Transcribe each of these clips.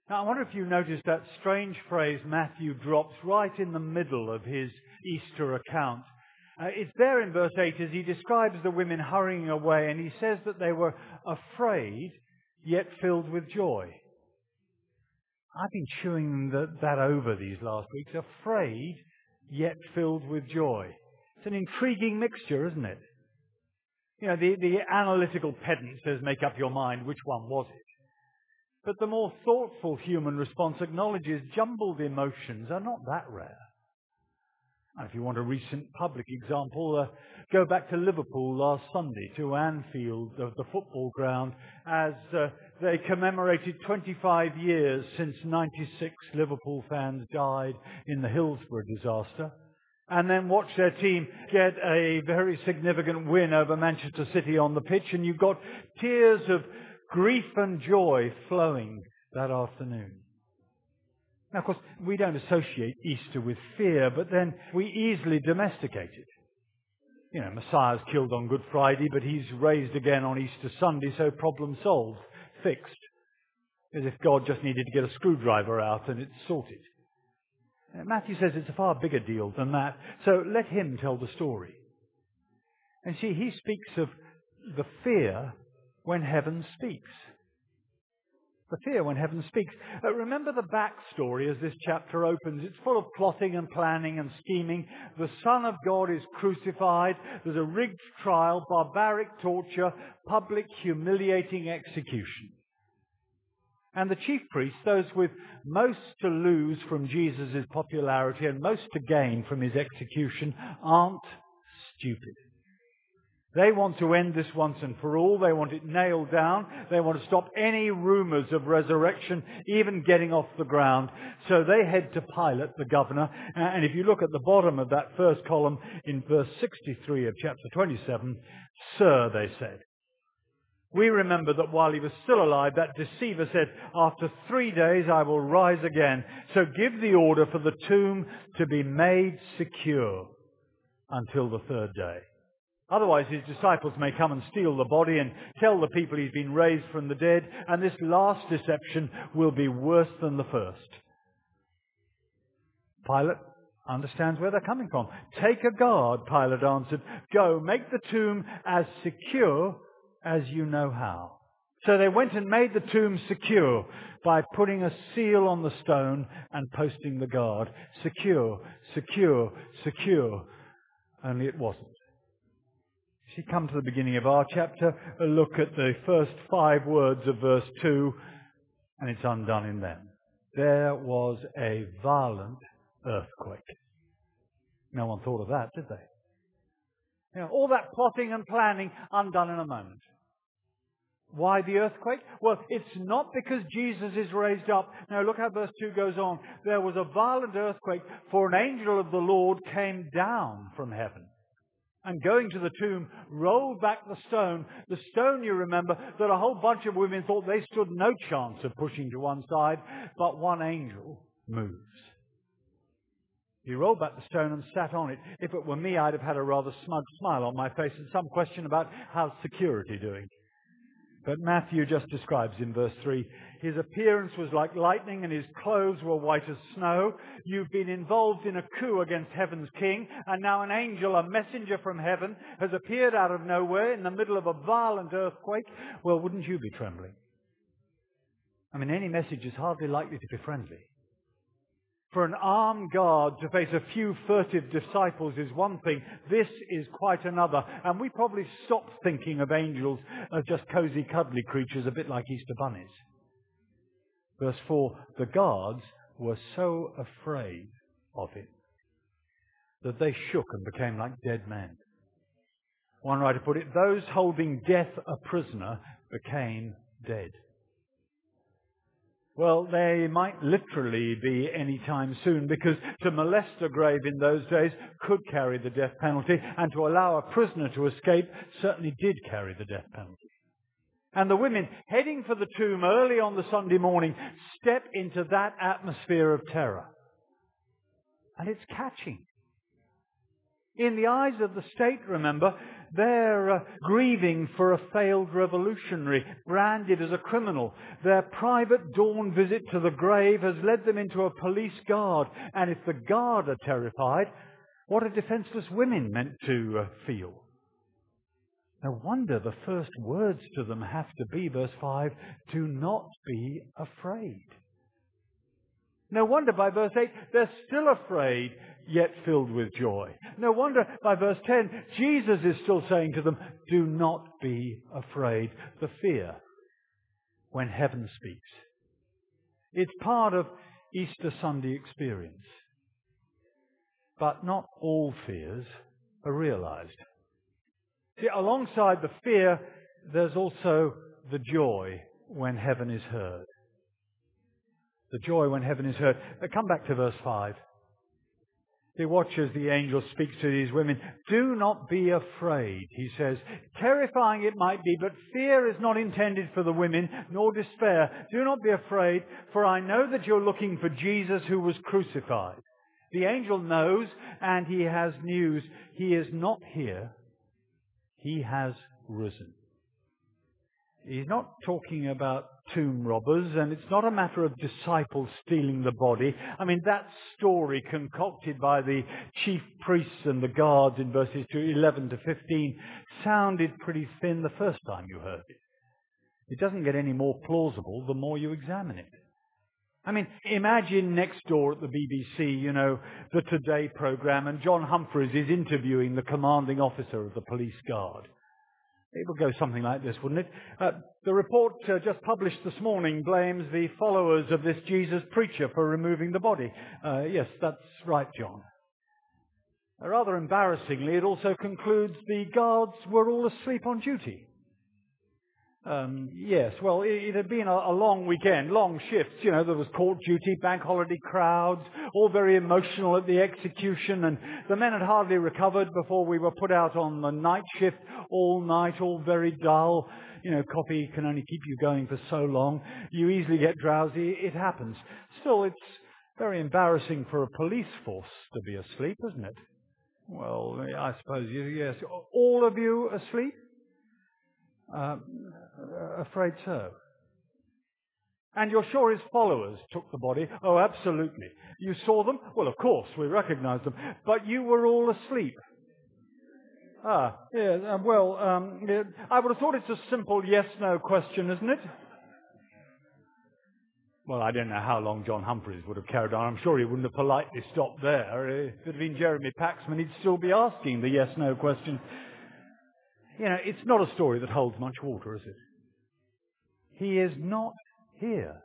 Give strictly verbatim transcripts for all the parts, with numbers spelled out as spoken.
Now, I wonder if you noticed that strange phrase Matthew drops right in the middle of his Easter account. Uh, it's there in verse eight as he describes the women hurrying away, and he says that they were afraid, yet filled with joy. I've been chewing the, that over these last weeks. Afraid, yet filled with joy. It's an intriguing mixture, isn't it? You know, the, the analytical pedant says, make up your mind, which one was it? But the more thoughtful human response acknowledges jumbled emotions are not that rare. And if you want a recent public example, uh, go back to Liverpool last Sunday, to Anfield, the, the football ground, as uh, they commemorated twenty-five years since ninety-six Liverpool fans died in the Hillsborough disaster. And then watch their team get a very significant win over Manchester City on the pitch, and you've got tears of grief and joy flowing that afternoon. Now, of course, we don't associate Easter with fear, but then we easily domesticate it. You know, Messiah's killed on Good Friday, but he's raised again on Easter Sunday, so problem solved, fixed. As if God just needed to get a screwdriver out and it's sorted. Matthew says it's a far bigger deal than that, so let him tell the story. And see, he speaks of the fear when heaven speaks. The fear when heaven speaks. Uh, remember the backstory as this chapter opens. It's full of plotting and planning and scheming. The Son of God is crucified. There's a rigged trial, barbaric torture, public humiliating execution. And the chief priests, those with most to lose from Jesus' popularity and most to gain from his execution, aren't stupid. They want to end this once and for all. They want it nailed down. They want to stop any rumours of resurrection even getting off the ground. So they head to Pilate, the governor. And if you look at the bottom of that first column in verse sixty-three of chapter twenty-seven, "Sir," they said, "we remember that while he was still alive, that deceiver said, 'After three days I will rise again.' So give the order for the tomb to be made secure until the third day. Otherwise his disciples may come and steal the body and tell the people he's been raised from the dead, and this last deception will be worse than the first." Pilate understands where they're coming from. "Take a guard," Pilate answered. "Go, make the tomb as secure as you know how." So they went and made the tomb secure by putting a seal on the stone and posting the guard. Secure, secure, secure. Only it wasn't. As you come to the beginning of our chapter, a look at the first five words of verse two, and it's undone in them. There was a violent earthquake. No one thought of that, did they? You know, all that plotting and planning undone in a moment. Why the earthquake? Well, it's not because Jesus is raised up. Now look how verse two goes on. There was a violent earthquake, for an angel of the Lord came down from heaven. And going to the tomb, rolled back the stone. The stone, you remember, that a whole bunch of women thought they stood no chance of pushing to one side, but one angel moves. He rolled back the stone and sat on it. If it were me, I'd have had a rather smug smile on my face and some question about how's security doing. But Matthew just describes in verse three, his appearance was like lightning and his clothes were white as snow. You've been involved in a coup against heaven's king, and now an angel, a messenger from heaven, has appeared out of nowhere in the middle of a violent earthquake. Well, wouldn't you be trembling? I mean, any message is hardly likely to be friendly. For an armed guard to face a few furtive disciples is one thing. This is quite another. And we probably stopped thinking of angels as just cosy, cuddly creatures, a bit like Easter bunnies. Verse four, the guards were so afraid of him that they shook and became like dead men. One writer put it, those holding death a prisoner became dead. Well, they might literally be any time soon, because to molest a grave in those days could carry the death penalty, and to allow a prisoner to escape certainly did carry the death penalty. And the women heading for the tomb early on the Sunday morning step into that atmosphere of terror. And it's catching. In the eyes of the state, remember, They're uh, grieving for a failed revolutionary, branded as a criminal. Their private dawn visit to the grave has led them into a police guard. And if the guard are terrified, what are defenseless women meant to uh, feel? No wonder the first words to them have to be, verse five, do not be afraid. No wonder by verse eight, they're still afraid, yet filled with joy. No wonder by verse ten, Jesus is still saying to them, do not be afraid. The fear when heaven speaks. It's part of Easter Sunday experience. But not all fears are realized. See, alongside the fear, there's also the joy when heaven is heard. The joy when heaven is heard. Uh, come back to verse five. He watches the angel speaks to these women. Do not be afraid, he says. Terrifying it might be, but fear is not intended for the women, nor despair. Do not be afraid, for I know that you're looking for Jesus who was crucified. The angel knows, and he has news. He is not here. He has risen. He's not talking about tomb robbers, and it's not a matter of disciples stealing the body. I mean, that story concocted by the chief priests and the guards in verses eleven to fifteen sounded pretty thin the first time you heard it. It doesn't get any more plausible the more you examine it. I mean, imagine next door at the B B C, you know, the Today programme, and John Humphreys is interviewing the commanding officer of the police guard. It would go something like this, wouldn't it? Uh, the report uh, just published this morning blames the followers of this Jesus preacher for removing the body. Uh, yes, that's right, John. Uh, rather embarrassingly, it also concludes the guards were all asleep on duty. Um, yes, well, it, it had been a, a long weekend, long shifts. You know, there was court duty, bank holiday crowds, all very emotional at the execution, and the men had hardly recovered before we were put out on the night shift all night, all very dull. You know, coffee can only keep you going for so long. You easily get drowsy. It happens. Still, it's very embarrassing for a police force to be asleep, isn't it? Well, I suppose, yes. All of you asleep? Uh, afraid so. And you're sure his followers took the body? Oh, absolutely. You saw them? Well, of course, we recognized them. But you were all asleep. Ah, yeah, uh, well, um, yeah, I would have thought it's a simple yes-no question, isn't it? Well, I don't know how long John Humphreys would have carried on. I'm sure he wouldn't have politely stopped there. If it had been Jeremy Paxman, he'd still be asking the yes-no question. You know, it's not a story that holds much water, is it? He is not here.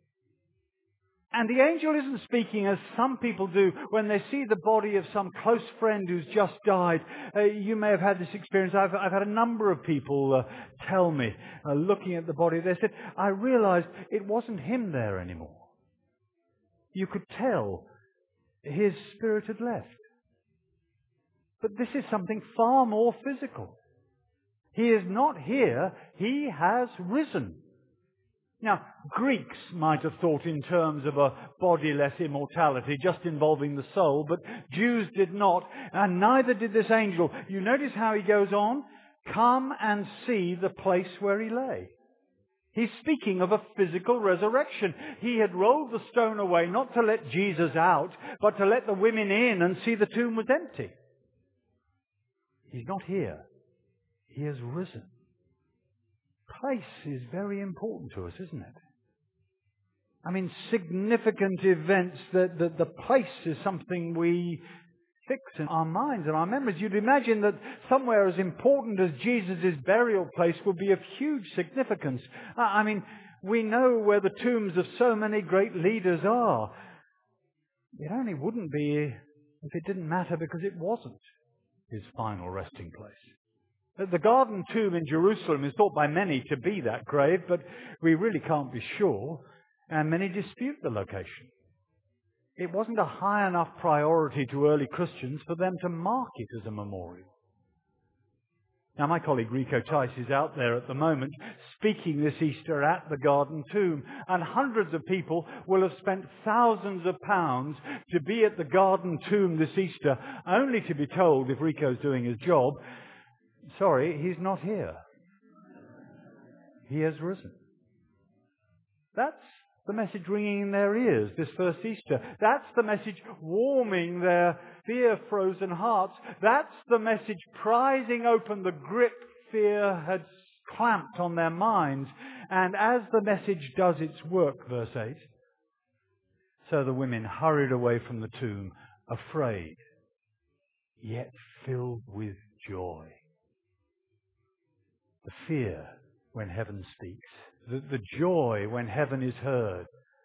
And the angel isn't speaking as some people do when they see the body of some close friend who's just died. Uh, you may have had this experience. I've, I've had a number of people uh, tell me, uh, looking at the body, they said, I realized it wasn't him there anymore. You could tell his spirit had left. But this is something far more physical. He is not here. He has risen. Now, Greeks might have thought in terms of a bodiless immortality, just involving the soul, but Jews did not, and neither did this angel. You notice how he goes on? Come and see the place where he lay. He's speaking of a physical resurrection. He had rolled the stone away, not to let Jesus out, but to let the women in and see the tomb was empty. He's not here. He has risen. Place is very important to us, isn't it? I mean, significant events, that the, the place is something we fix in our minds and our memories. You'd imagine that somewhere as important as Jesus' burial place would be of huge significance. I mean, we know where the tombs of so many great leaders are. It only wouldn't be if it didn't matter, because it wasn't his final resting place. The Garden Tomb in Jerusalem is thought by many to be that grave, but we really can't be sure, and many dispute the location. It wasn't a high enough priority to early Christians for them to mark it as a memorial. Now, my colleague Rico Tice is out there at the moment speaking this Easter at the Garden Tomb, and hundreds of people will have spent thousands of pounds to be at the Garden Tomb this Easter, only to be told, if Rico's doing his job, sorry, he's not here. He has risen. That's the message ringing in their ears this first Easter. That's the message warming their fear-frozen hearts. That's the message prizing open the grip fear had clamped on their minds. And as the message does its work, verse eight, so the women hurried away from the tomb, afraid, yet filled with joy. The fear when heaven speaks. The, the joy when heaven is heard.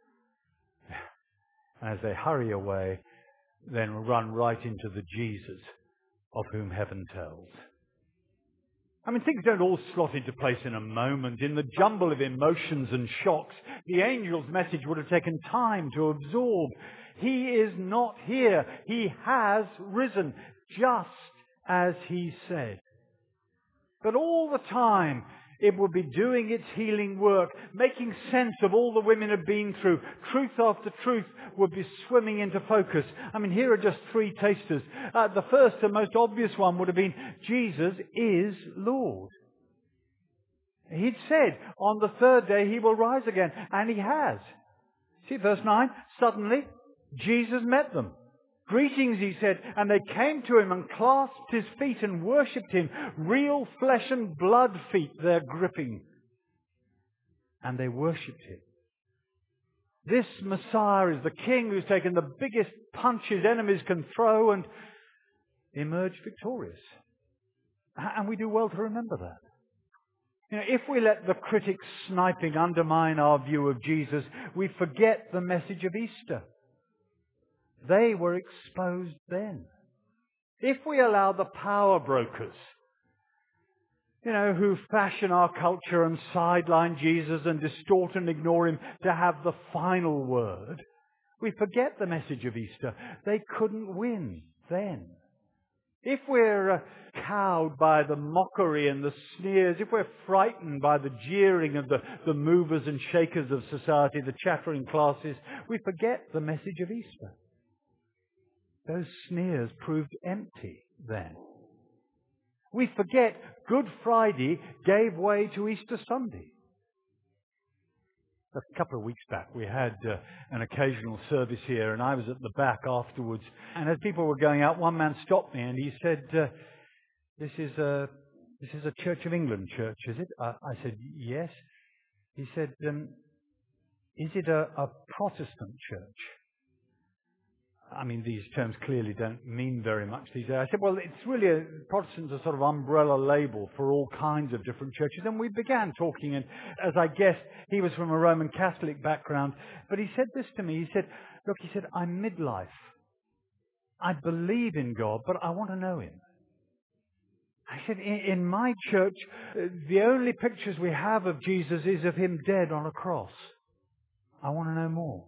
As they hurry away, then run right into the Jesus of whom heaven tells. I mean, things don't all slot into place in a moment. In the jumble of emotions and shocks, the angel's message would have taken time to absorb. He is not here. He has risen, just as he said. But all the time, it would be doing its healing work, making sense of all the women had been through. Truth after truth would be swimming into focus. I mean, here are just three tasters. Uh, the first and most obvious one would have been, Jesus is Lord. He'd said, on the third day he will rise again, and he has. See verse nine? Suddenly, Jesus met them. Greetings, he said, and they came to him and clasped his feet and worshipped him. Real flesh and blood feet they're gripping. And they worshipped him. This Messiah is the King who's taken the biggest punch his enemies can throw and emerged victorious. And we do well to remember that. You know, if we let the critics' sniping undermine our view of Jesus, we forget the message of Easter. They were exposed then. If we allow the power brokers, you know, who fashion our culture and sideline Jesus and distort and ignore him to have the final word, we forget the message of Easter. They couldn't win then. If we're uh, cowed by the mockery and the sneers, if we're frightened by the jeering of the, the movers and shakers of society, the chattering classes, we forget the message of Easter. Those sneers proved empty then. We forget Good Friday gave way to Easter Sunday. A couple of weeks back we had uh, an occasional service here and I was at the back afterwards. And as people were going out, one man stopped me and he said, uh, this is a this is a Church of England church, is it? I, I said, yes. He said, um, is it a, a Protestant church? I mean, these terms clearly don't mean very much these days. I said, well, it's really a, Protestant's a sort of umbrella label for all kinds of different churches. And we began talking, and as I guessed, he was from a Roman Catholic background. But he said this to me. He said, look, he said, I'm midlife. I believe in God, but I want to know him. I said, in, in my church, uh, the only pictures we have of Jesus is of him dead on a cross. I want to know more.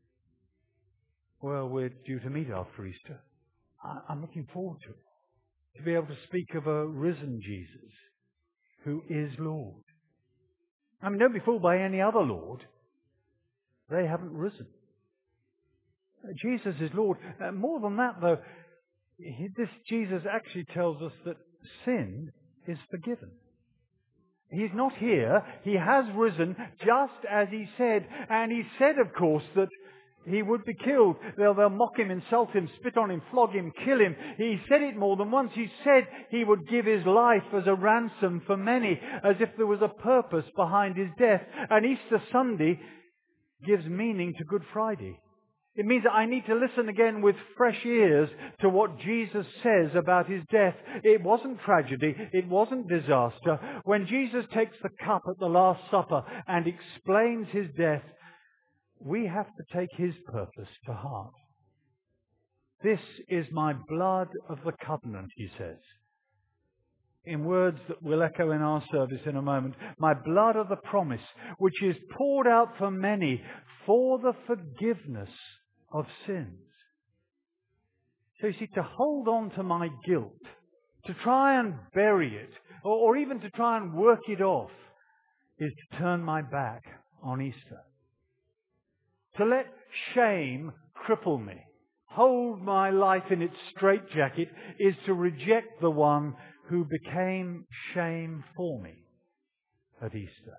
Well, we're due to meet after Easter. I'm looking forward to it. To be able to speak of a risen Jesus who is Lord. I mean, don't be fooled by any other Lord. They haven't risen. Jesus is Lord. Uh, more than that, though, he, this Jesus actually tells us that sin is forgiven. He's not here. He has risen just as he said. And he said, of course, that he would be killed. They'll, they'll mock him, insult him, spit on him, flog him, kill him. He said it more than once. He said he would give his life as a ransom for many, as if there was a purpose behind his death. And Easter Sunday gives meaning to Good Friday. It means that I need to listen again with fresh ears to what Jesus says about his death. It wasn't tragedy. It wasn't disaster. When Jesus takes the cup at the Last Supper and explains his death, we have to take his purpose to heart. This is my blood of the covenant, he says. In words that we'll echo in our service in a moment. My blood of the promise, which is poured out for many for the forgiveness of sins. So you see, to hold on to my guilt, to try and bury it, or, or even to try and work it off, is to turn my back on Easter. To let shame cripple me, hold my life in its straitjacket, is to reject the one who became shame for me at Easter.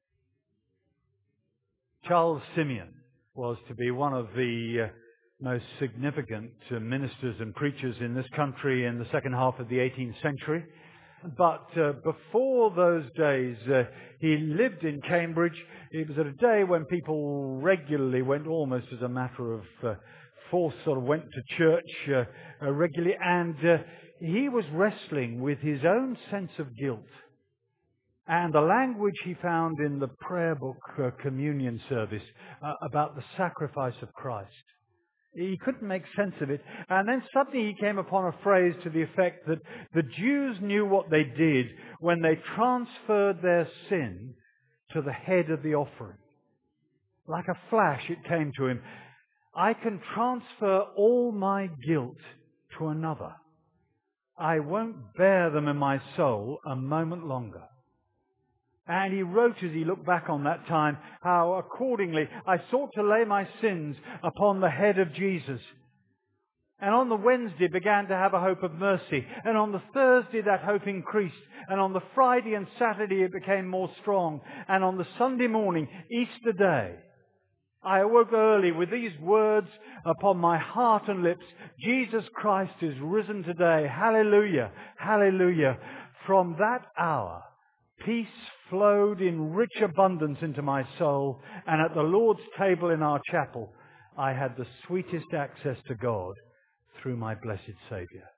Charles Simeon was to be one of the uh, most significant uh, ministers and preachers in this country in the second half of the eighteenth century. But uh, before those days, uh, he lived in Cambridge. It was at a day when people regularly went, almost as a matter of uh, force, sort of went to church uh, uh, regularly. And uh, he was wrestling with his own sense of guilt and the language he found in the prayer book uh, communion service uh, about the sacrifice of Christ. He couldn't make sense of it. And then suddenly he came upon a phrase to the effect that the Jews knew what they did when they transferred their sin to the head of the offering. Like a flash it came to him. I can transfer all my guilt to another. I won't bear them in my soul a moment longer. And he wrote as he looked back on that time how accordingly I sought to lay my sins upon the head of Jesus. And on the Wednesday began to have a hope of mercy. And on the Thursday that hope increased. And on the Friday and Saturday it became more strong. And on the Sunday morning, Easter Day, I awoke early with these words upon my heart and lips. Jesus Christ is risen today. Hallelujah. Hallelujah. From that hour, peace flowed in rich abundance into my soul, and at the Lord's table in our chapel, I had the sweetest access to God through my blessed Saviour.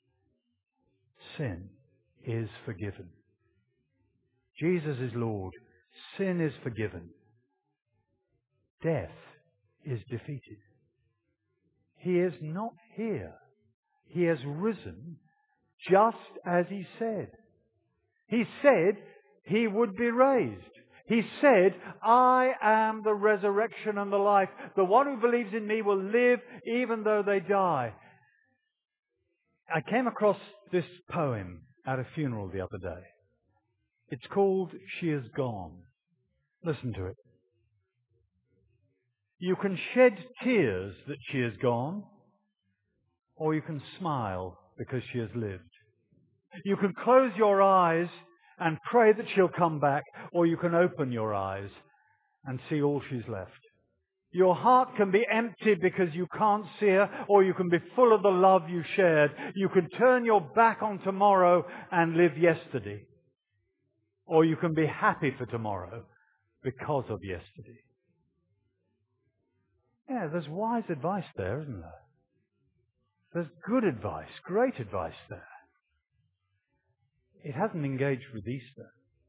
Sin is forgiven. Jesus is Lord. Sin is forgiven. Death is defeated. He is not here. He has risen just as He said. He said He would be raised. He said, I am the resurrection and the life. The one who believes in me will live even though they die. I came across this poem at a funeral the other day. It's called She Is Gone. Listen to it. You can shed tears that she is gone, or you can smile because she has lived. You can close your eyes and pray that she'll come back, or you can open your eyes and see all she's left. Your heart can be empty because you can't see her, or you can be full of the love you shared. You can turn your back on tomorrow and live yesterday, or you can be happy for tomorrow because of yesterday. Yeah, there's wise advice there, isn't there? There's good advice, great advice there. It hasn't engaged with Easter.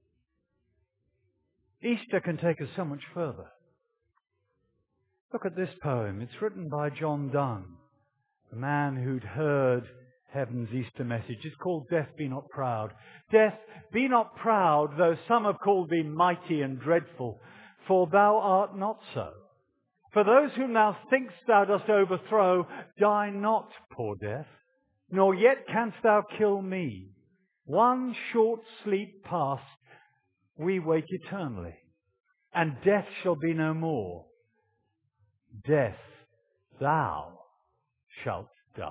Easter can take us so much further. Look at this poem. It's written by John Donne, the man who'd heard heaven's Easter message. It's called Death, Be Not Proud. Death, be not proud, though some have called thee mighty and dreadful, for thou art not so. For those whom thou think'st thou dost overthrow, die not, poor death, nor yet canst thou kill me. One short sleep past, we wake eternally, and death shall be no more. Death, thou shalt die.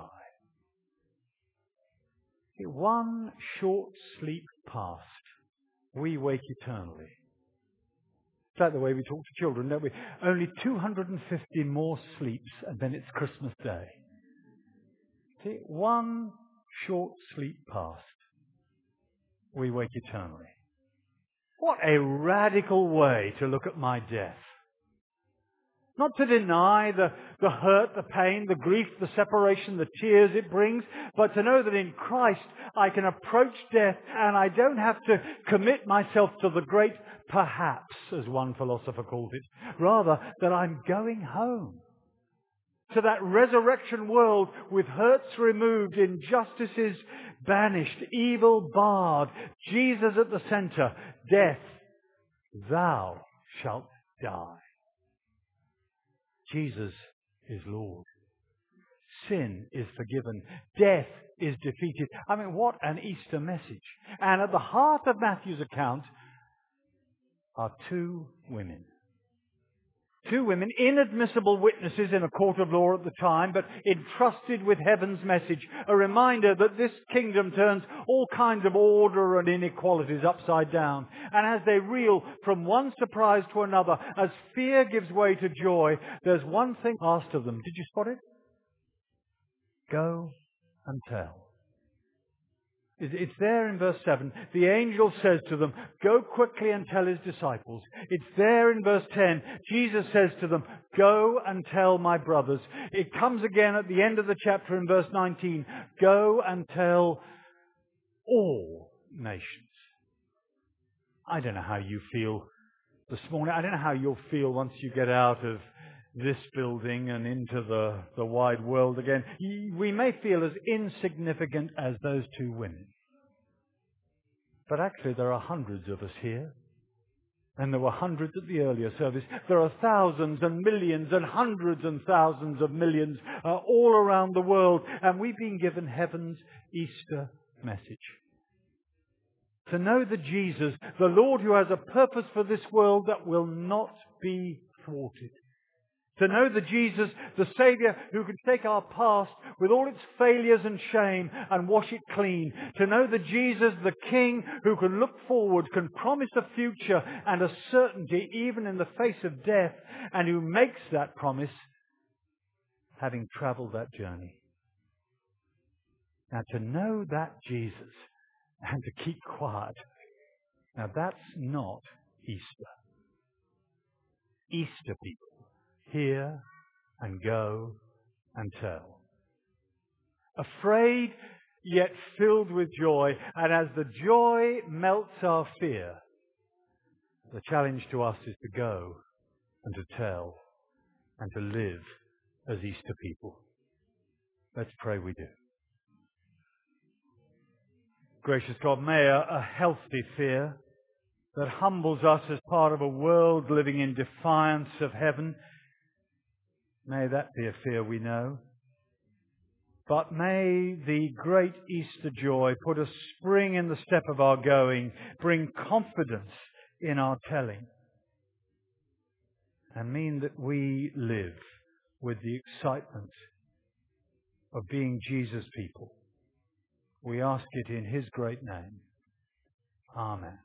One short sleep past, we wake eternally. It's like the way we talk to children, don't we? Only two hundred fifty more sleeps, and then it's Christmas Day. See, one short sleep past, we wake eternally. What a radical way to look at my death. Not to deny the, the hurt, the pain, the grief, the separation, the tears it brings, but to know that in Christ I can approach death and I don't have to commit myself to the great perhaps, as one philosopher called it. Rather, that I'm going home to that resurrection world with hurts removed, injustices banished, evil barred, Jesus at the center. Death, thou shalt die. Jesus is Lord. Sin is forgiven. Death is defeated. I mean, what an Easter message. And at the heart of Matthew's account are two women. Two women, inadmissible witnesses in a court of law at the time, but entrusted with heaven's message. A reminder that this kingdom turns all kinds of order and inequalities upside down. And as they reel from one surprise to another, as fear gives way to joy, there's one thing asked of them. Did you spot it? Go and tell. It's there in verse seven. The angel says to them, go quickly and tell his disciples. It's there in verse ten. Jesus says to them, go and tell my brothers. It comes again at the end of the chapter in verse nineteen. Go and tell all nations. I don't know how you feel this morning. I don't know how you'll feel once you get out of this building and into the, the wide world again. We may feel as insignificant as those two women. But actually there are hundreds of us here. And there were hundreds at the earlier service. There are thousands and millions and hundreds and thousands of millions uh, all around the world. And we've been given heaven's Easter message. To know that Jesus, the Lord who has a purpose for this world that will not be thwarted. To know that Jesus, the Saviour who can take our past with all its failures and shame and wash it clean. To know that Jesus, the King who can look forward, can promise a future and a certainty even in the face of death, and who makes that promise having travelled that journey. Now to know that Jesus and to keep quiet, now that's not Easter. Easter people. Hear and go and tell. Afraid yet filled with joy, and as the joy melts our fear, the challenge to us is to go and to tell and to live as Easter people. Let's pray we do. Gracious God, may a, a healthy fear that humbles us as part of a world living in defiance of heaven, may that be a fear we know. But may the great Easter joy put a spring in the step of our going, bring confidence in our telling, and mean that we live with the excitement of being Jesus' people. We ask it in His great name. Amen.